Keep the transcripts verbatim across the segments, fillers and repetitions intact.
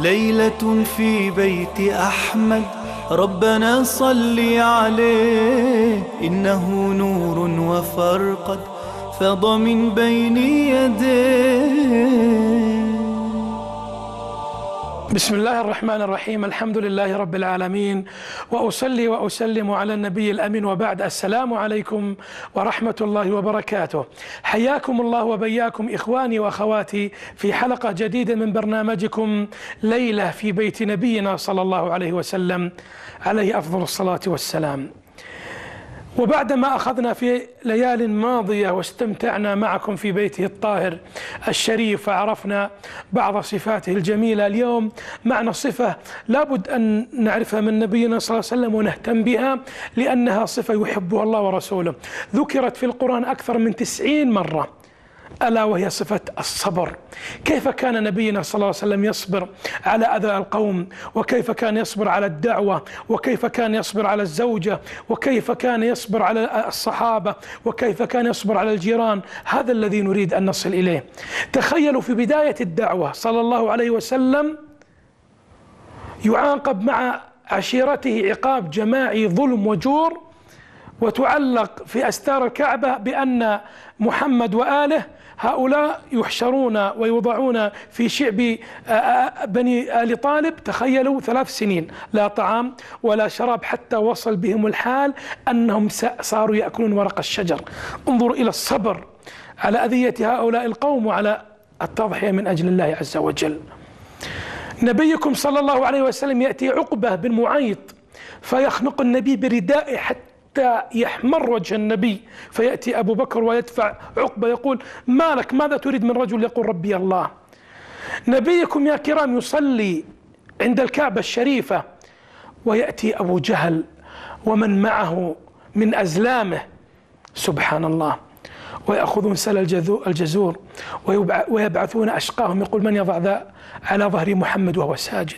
ليلة في بيت أحمد ربنا صل عليه، إنه نور وفرقد فاض من بين يديه. بسم الله الرحمن الرحيم، الحمد لله رب العالمين، وأصلي وأسلم على النبي الأمين، وبعد. السلام عليكم ورحمة الله وبركاته. حياكم الله وبياكم إخواني وأخواتي في حلقة جديدة من برنامجكم ليلة في بيت نبينا صلى الله عليه وسلم عليه أفضل الصلاة والسلام. وبعدما أخذنا في ليال ماضية واستمتعنا معكم في بيته الطاهر الشريف وعرفنا بعض صفاته الجميلة، اليوم معنا صفة لابد أن نعرفها من نبينا صلى الله عليه وسلم ونهتم بها، لأنها صفة يحبها الله ورسوله، ذكرت في القرآن أكثر من تسعين مرة، ألا وهي صفة الصبر. كيف كان نبينا صلى الله عليه وسلم يصبر على أذى القوم، وكيف كان يصبر على الدعوة، وكيف كان يصبر على الزوجة، وكيف كان يصبر على الصحابة، وكيف كان يصبر على الجيران. هذا الذي نريد أن نصل إليه. تخيلوا في بداية الدعوة صلى الله عليه وسلم يعاقب مع عشيرته عقاب جماعي ظلم وجور، وتعلق في أستار الكعبة بأن محمد وآله هؤلاء يحشرون ويوضعون في شعب بني آل طالب. تخيلوا ثلاث سنين لا طعام ولا شراب، حتى وصل بهم الحال أنهم صاروا يأكلون ورق الشجر. انظروا إلى الصبر على أذية هؤلاء القوم وعلى التضحية من أجل الله عز وجل. نبيكم صلى الله عليه وسلم يأتي عقبة بن معيط فيخنق النبي بردائه حتى حتى يحمر وجه النبي، فيأتي أبو بكر ويدفع عقبة يقول: ما لك، ماذا تريد من رجل يقول ربي الله؟ نبيكم يا كرام يصلي عند الكعبة الشريفة، ويأتي أبو جهل ومن معه من أزلامه، سبحان الله، ويأخذون سل الجزور ويبعثون أشقاهم، يقول: من يضع ذا على ظهر محمد وهو ساجد؟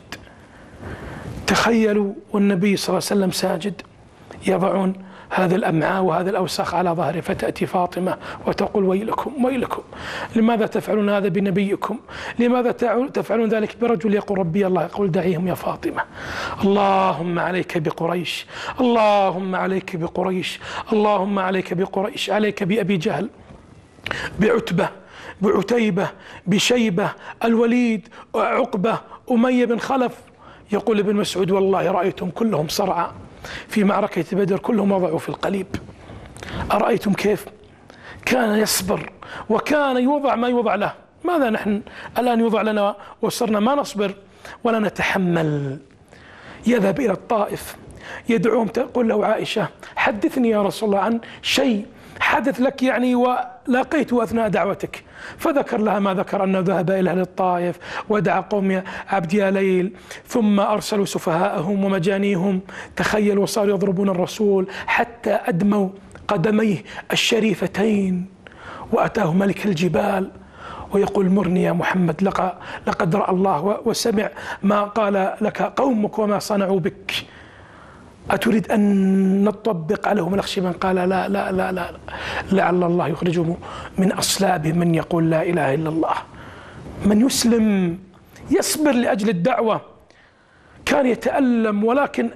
تخيلوا والنبي صلى الله عليه وسلم ساجد، يضعون هذا الأمعاء وهذا الأوساخ على ظهره، فتأتي فاطمة وتقول: ويلكم ويلكم، لماذا تفعلون هذا بنبيكم؟ لماذا تفعلون ذلك برجل يقول ربي الله؟ يقول: دعيهم يا فاطمة، اللهم عليك بقريش، اللهم عليك بقريش، اللهم عليك بقريش، عليك بأبي جهل، بعتبة، بعتيبة، بشيبة، الوليد، عقبة، أمية بن خلف. يقول ابن مسعود: والله رأيتهم كلهم صرعى في معركة بدر، كلهم وضعوا في القليب. أرأيتم كيف كان يصبر وكان يوضع ما يوضع له؟ ماذا نحن الآن يوضع لنا وصرنا ما نصبر ولا نتحمل؟ يذهب إلى الطائف يدعوهم، تقول له عائشة: حدثني يا رسول الله عن شيء حدث لك يعني ولاقيته أثناء دعوتك. فذكر لها ما ذكر، أنه ذهب إلى أهل الطائف ودعا قوم عبد يا ليل، ثم أرسلوا سفهاءهم ومجانيهم، تخيل، وصاروا يضربون الرسول حتى أدموا قدميه الشريفتين، وأتاه ملك الجبال ويقول: مرني يا محمد، لقد رأى الله وسمع ما قال لك قومك وما صنعوا بك، أتريد أن نطبق عليهم الأخشبان؟ قال: لا لا لا لا, لا. لعل الله يخرجهم من أصلابهم من يقول لا إله إلا الله. من يسلم يصبر لأجل الدعوة، كان يتألم ولكن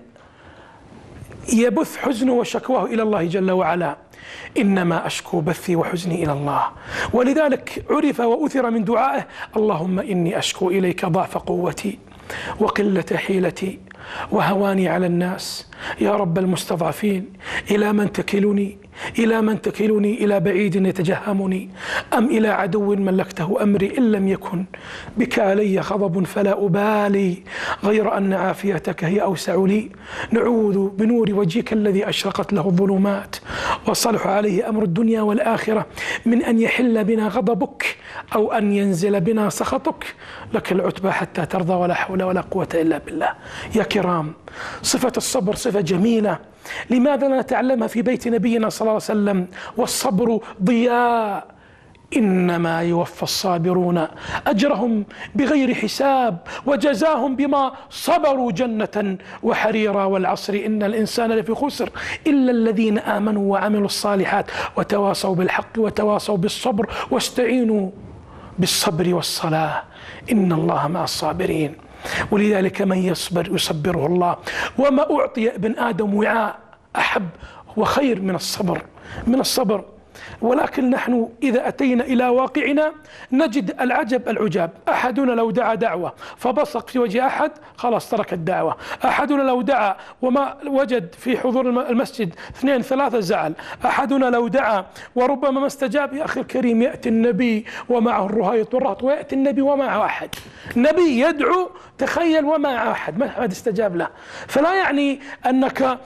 يبث حزنه وشكواه إلى الله جل وعلا: إنما أشكو بثي وحزني إلى الله. ولذلك عرف وأثر من دعائه: اللهم إني أشكو إليك ضعف قوتي وقلة حيلتي وهواني على الناس، يا رب المستضعفين، إلى من تكلني؟ إلى من تكلني؟ إلى بعيد يتجهمني أم إلى عدو ملكته أمري؟ إن لم يكن بك علي غضب فلا أبالي، غير أن عافيتك هي أوسع لي. نعوذ بنور وجهك الذي أشرقت له الظلمات وصلح عليه أمر الدنيا والآخرة من أن يحل بنا غضبك أو أن ينزل بنا سخطك. لك العتبى حتى ترضى، ولا حول ولا قوة إلا بالله. يا كرام، صفة الصبر صفة جميلة، لماذا لا نتعلمها في بيت نبينا صلى الله عليه وسلم؟ والصبر ضياء، إنما يوفى الصابرون أجرهم بغير حساب وجزاهم بما صبروا جنة وحريرا. والعصر إن الإنسان لفي خسر إلا الذين آمنوا وعملوا الصالحات وتواصوا بالحق وتواصوا بالصبر واستعينوا بالصبر والصلاة، إن الله مع الصابرين. ولذلك من يصبر يصبره الله. وما أعطي ابن آدم وعاء أحب وخير من الصبر من الصبر ولكن نحن إذا أتينا إلى واقعنا نجد العجب العجاب. أحدنا لو دعا دعوة فبصق في وجه أحد خلاص ترك الدعوة. أحدنا لو دعا وما وجد في حضور المسجد اثنين ثلاثة زعل. أحدنا لو دعا وربما ما استجاب. يا أخي الكريم يأتي النبي ومعه الرهيط والرهط ويأتي النبي ومعه أحد. نبي يدعو تخيل ومعه أحد ما حد استجاب له. فلا يعني أنك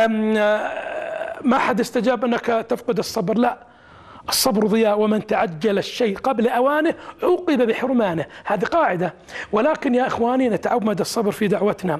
ما حد استجاب أنك تفقد الصبر، لا، الصبر ضياء ومن تعجل الشيء قبل أوانه عوقب بحرمانه. هذه قاعدة. ولكن يا إخواني نتعمد الصبر في دعوتنا،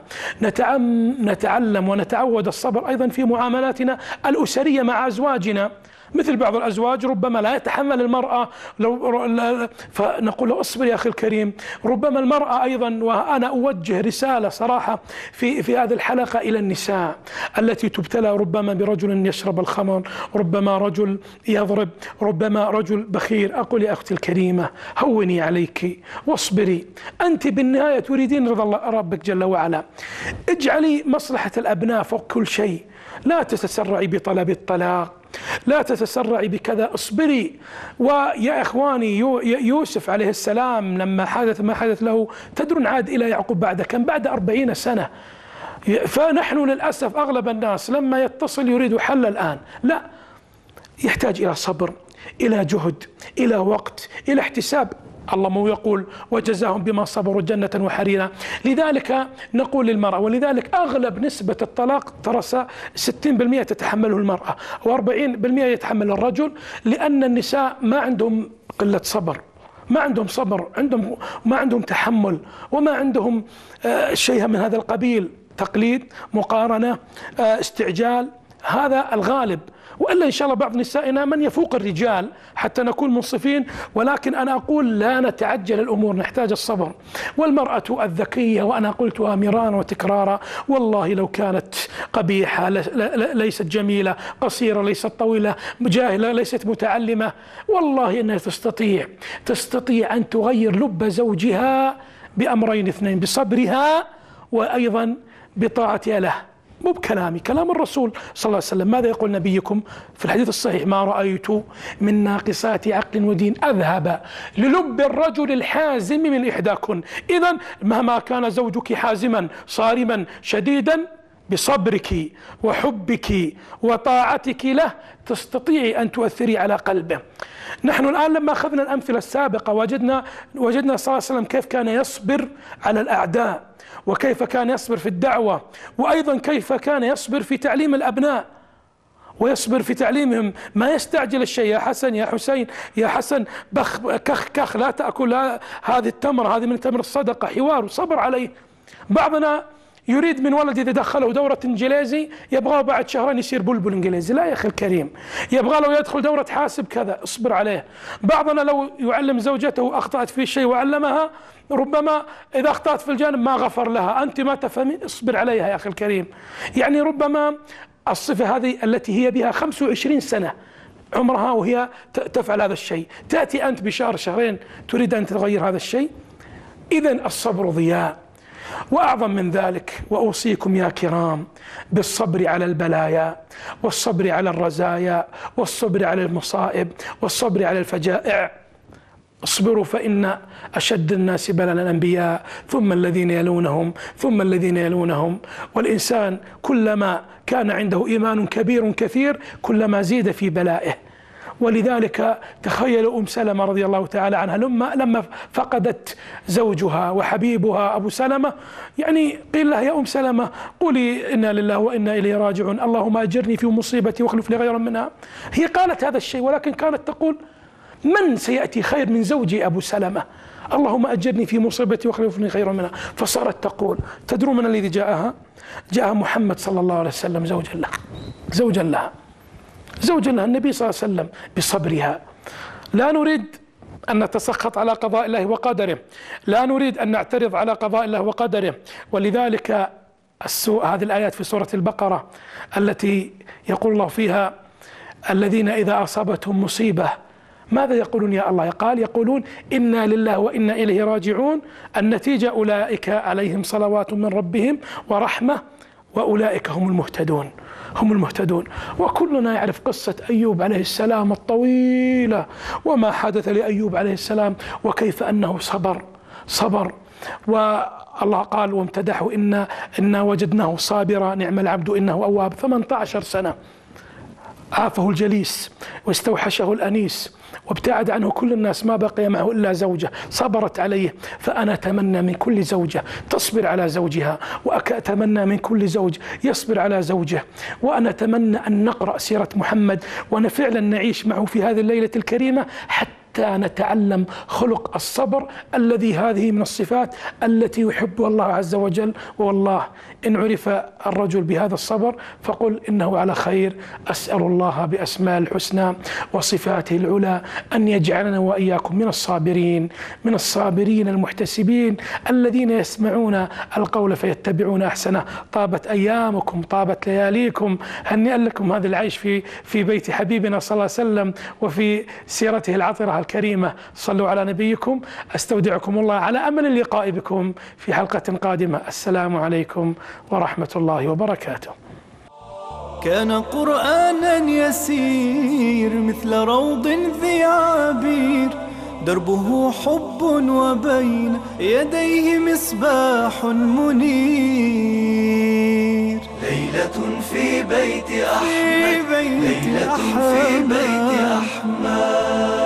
نتعلم ونتعود الصبر أيضا في معاملاتنا الأسرية مع أزواجنا. مثل بعض الأزواج ربما لا يتحمل المرأة لو فنقول له اصبر يا أخي الكريم. ربما المرأة أيضا، وأنا أوجه رسالة صراحة في في هذه الحلقة إلى النساء التي تبتلى ربما برجل يشرب الخمر، ربما رجل يضرب، ربما رجل بخيل. أقول يا أختي الكريمة هوني عليك واصبري، أنت بالنهاية تريدين رضا الله ربك جل وعلا. اجعلي مصلحة الأبناء فوق كل شيء. لا تتسرعي بطلب الطلاق، لا تتسرعي بكذا، اصبري. ويا إخواني يوسف عليه السلام لما حدث ما حدث له تدرون عاد إلى يعقوب بعد كم؟ بعد أربعين سنة. فنحن للأسف أغلب الناس لما يتصل يريد حل الآن، لا، يحتاج إلى صبر، إلى جهد، إلى وقت، إلى احتساب. الله مو يقول وجزاهم بما صبروا جنة وحريرا. لذلك نقول للمرأة، ولذلك أغلب نسبة الطلاق ترى ستين بالمئة تتحمله المرأة وأربعين بالمئة يتحمل الرجل، لأن النساء ما عندهم قلة صبر، ما عندهم صبر، عندهم ما عندهم تحمل، وما عندهم شيء من هذا القبيل، تقليد، مقارنة، استعجال، هذا الغالب. وإلا إن شاء الله بعض نسائنا من يفوق الرجال حتى نكون منصفين. ولكن أنا أقول لا نتعجل الأمور، نحتاج الصبر. والمرأة الذكية، وأنا قلتها مرارا وتكرارا، والله لو كانت قبيحة، ليست جميلة، قصيرة ليست طويلة، جاهلة ليست متعلمة، والله إنها تستطيع تستطيع أن تغير لب زوجها بأمرين اثنين: بصبرها وأيضا بطاعتها له. مو بكلامي، كلام الرسول صلى الله عليه وسلم. ماذا يقول نبيكم في الحديث الصحيح؟ ما رأيت من ناقصات عقل ودين أذهب للب الرجل الحازم من إحداكن. إذن مهما كان زوجك حازما صارما شديدا، بصبرك وحبك وطاعتك له تستطيعي أن تؤثري على قلبه. نحن الآن لما أخذنا الأمثلة السابقة وجدنا وجدنا صلى الله عليه وسلم كيف كان يصبر على الأعداء، وكيف كان يصبر في الدعوة، وأيضا كيف كان يصبر في تعليم الأبناء ويصبر في تعليمهم. ما يستعجل الشيء، يا حسن يا حسين يا حسن بخ كخ كخ لا تأكل هذه التمر، هذه من تمر الصدقة، حوار وصبر عليه. بعضنا يريد من ولد إذا دخله دورة إنجليزي يبغاه بعد شهرين يصير بلبل إنجليزي. لا يا أخي الكريم، يبغى له يدخل دورة حاسب كذا، اصبر عليه. بعضنا لو يعلم زوجته أخطأت في شيء وعلمها، ربما إذا أخطأت في الجانب ما غفر لها، أنت ما تفهمين، اصبر عليها يا أخي الكريم. يعني ربما الصفة هذه التي هي بها خمسة وعشرين سنة عمرها وهي تفعل هذا الشيء، تأتي أنت بشهر شهرين تريد أن تغير هذا الشيء. إذن الصبر ضياء. وأعظم من ذلك، وأوصيكم يا كرام بالصبر على البلايا، والصبر على الرزايا، والصبر على المصائب، والصبر على الفجائع. اصبروا فإن أشد الناس بلاء الأنبياء، ثم الذين يلونهم، ثم الذين يلونهم. والإنسان كلما كان عنده إيمان كبير كثير كلما زيد في بلائه. ولذلك تخيلوا أم سلمة رضي الله تعالى عنها لما لما فقدت زوجها وحبيبها أبو سلمة، يعني قيل لها يا أم سلمة قولي إنا لله وإنا إليه راجعون، اللهم أجرني في مصيبتي واخلف لي خيرا منها. هي قالت هذا الشيء، ولكن كانت تقول من سيأتي خير من زوجي أبو سلمة؟ اللهم أجرني في مصيبتي واخلف لي خيرا منها. فصارت تقول، تدرون من الذي جاءها؟ جاء محمد صلى الله عليه وسلم زوجا لها زوجا لها زوجا لها النبي صلى الله عليه وسلم بصبرها. لا نريد أن نتسخط على قضاء الله وقدره، لا نريد أن نعترض على قضاء الله وقدره. ولذلك السوء هذه الآيات في سورة البقرة التي يقول الله فيها: الذين إذا أصابتهم مصيبة ماذا يقولون يا الله؟ قال يقولون إنا لله وإنا إليه راجعون. النتيجة أولئك عليهم صلوات من ربهم ورحمة وأولئك هم المهتدون هم المهتدون. وكلنا يعرف قصة أيوب عليه السلام الطويلة، وما حدث لأيوب عليه السلام، وكيف أنه صبر صبر والله قال وامتدحوا إنا, إنا وجدناه صابرا نعم العبد إنه أواب. ثمانية عشر سنة عافه الجليس واستوحشه الأنيس وابتعد عنه كل الناس، ما بقي معه إلا زوجة صبرت عليه. فأنا أتمنى من كل زوجة تصبر على زوجها، وأتمنى من كل زوج يصبر على زوجه. وأنا أتمنى أن نقرأ سيرة محمد وأن فعلا نعيش معه في هذه الليلة الكريمة حتى نتعلم خلق الصبر الذي هذه من الصفات التي يحبها الله عز وجل. والله إن عرف الرجل بهذا الصبر فقل إنه على خير. أسأل الله بأسماء الحسنى وصفاته العلى أن يجعلنا وإياكم من الصابرين من الصابرين المحتسبين الذين يسمعون القول فيتبعون أحسنه. طابت أيامكم، طابت لياليكم، هنيئا لكم هذا العيش في في بيت حبيبنا صلى الله عليه وسلم وفي سيرته العطرة الكريمة. صلوا على نبيكم. أستودعكم الله على أمل اللقاء بكم في حلقة قادمة. السلام عليكم ورحمة الله وبركاته. كان قرآنا يسير مثل روض ذي عبير، دربه حب وبين يديه مصباح منير. ليلة في بيت أحمد، ليلة في بيت أحمد.